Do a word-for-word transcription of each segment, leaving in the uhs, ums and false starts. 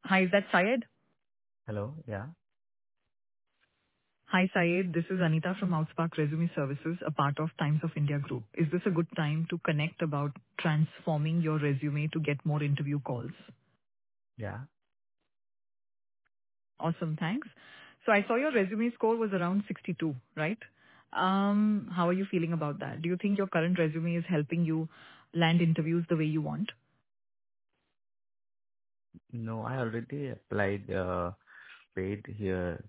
Hi, is that Syed? Hello. Yeah. Hi, Syed. This is Anita from Outspark Resume Services, a part of Times of India Group. Is this a good time to connect about transforming your resume to get more interview calls? Yeah. Awesome, thanks. So I saw your resume score was around sixty-two, right? Um, how are you feeling about that? Do you think your current resume is helping you land interviews the way you want? No, I already applied uh, paid here.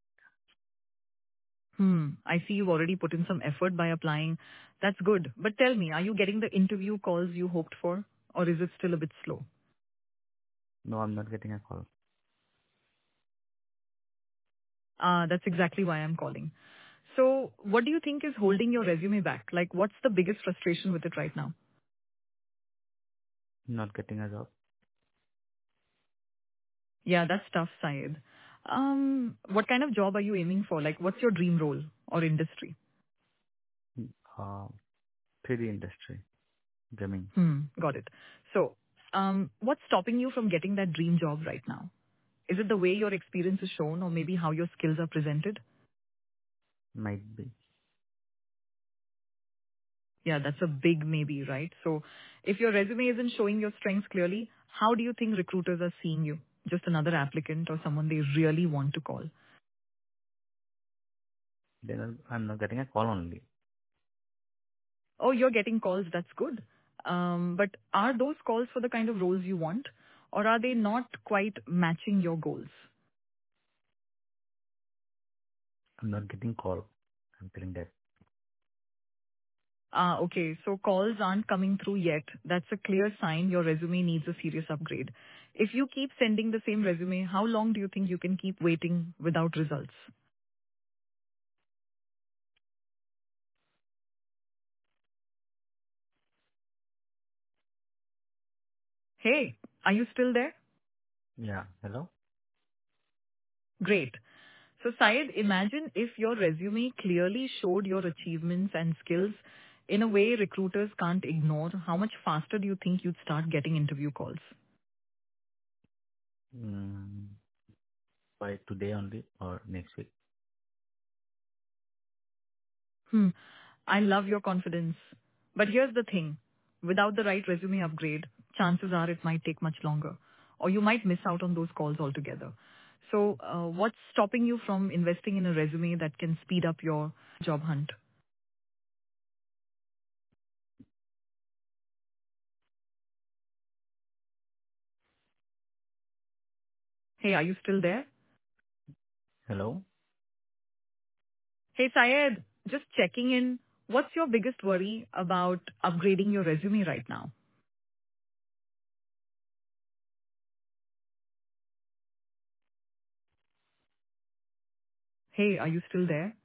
Hmm, I see you've already put in some effort by applying. That's good. But tell me, are you getting the interview calls you hoped for, or is it still a bit slow? No, I'm not getting a call. Uh, that's exactly why I'm calling. So what do you think is holding your resume back? Like, what's the biggest frustration with it right now? Not getting a job. Yeah, that's tough, Syed. Um, what kind of job are you aiming for? Like, what's your dream role or industry? Uh, three D industry, gaming. Hmm, got it. So, um, what's stopping you from getting that dream job right now? Is it the way your experience is shown or maybe how your skills are presented? Might be. Yeah, that's a big maybe, right? So if your resume isn't showing your strengths clearly, how do you think recruiters are seeing you? Just another applicant or someone they really want to call? Then I'm I'm not getting a call only. Oh, you're getting calls, that's good. Um, but are those calls for the kind of roles you want? Or are they not quite matching your goals? I'm not getting call. I'm telling that. Ah, okay, so calls aren't coming through yet. That's a clear sign your resume needs a serious upgrade. If you keep sending the same resume, how long do you think you can keep waiting without results? Hey, are you still there? Yeah. Hello. Great. So Syed, imagine if your resume clearly showed your achievements and skills in a way recruiters can't ignore. How much faster do you think you'd start getting interview calls? Mm, by today only or next week? Hmm. I love your confidence. But here's the thing. Without the right resume upgrade, chances are it might take much longer. Or you might miss out on those calls altogether. So uh, what's stopping you from investing in a resume that can speed up your job hunt? Hey, are you still there? Hello. Hey, Syed, just checking in. What's your biggest worry about upgrading your resume right now? Hey, are you still there?